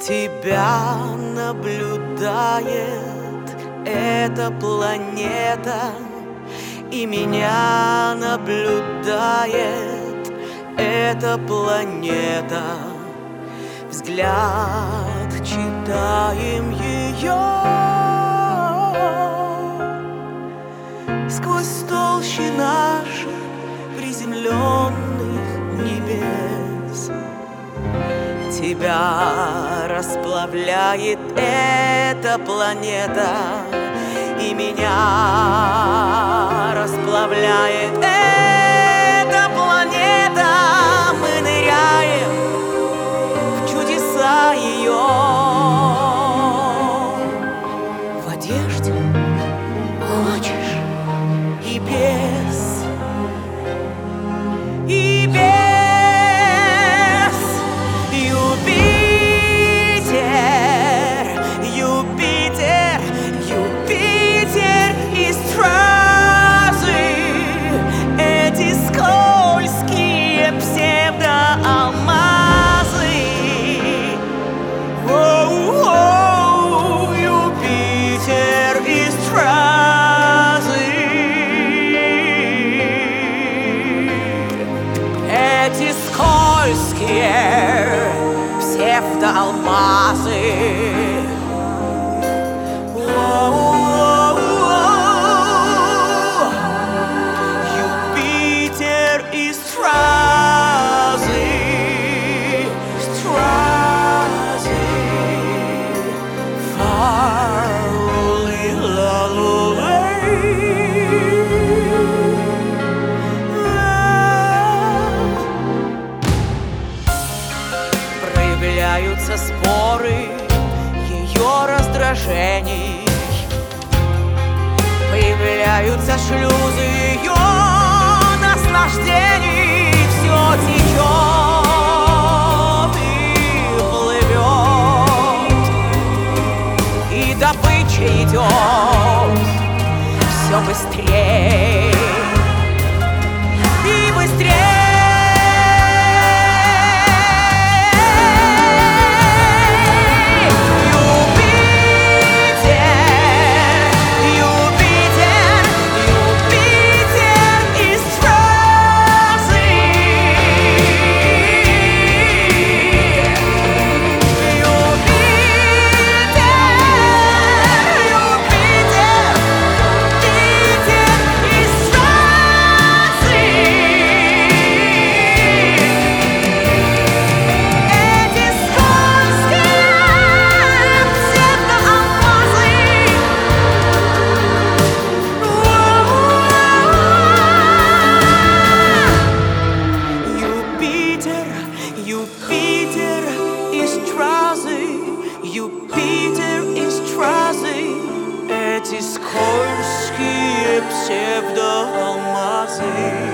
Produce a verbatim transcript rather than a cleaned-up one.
Тебя наблюдает эта планета, и меня наблюдает эта планета. Взгляд читаем ее сквозь толщи наших приземленных небес. Тебя расплавляет эта планета, и меня расплавляет эта планета. Мы ныряем в чудеса ее в одежде, хочешь, и без, и без. Эти скользкие псевдоалмазы. Юпитер и стразы, стразы, проявляются споры ее раздражений, появляются шлюзы ее наслаждений. Все течет и плывет, и добыча идет все быстрее и быстрее. Юпитер и стразы, Юпитер и стразы, эти скользкие псевдоалмазы.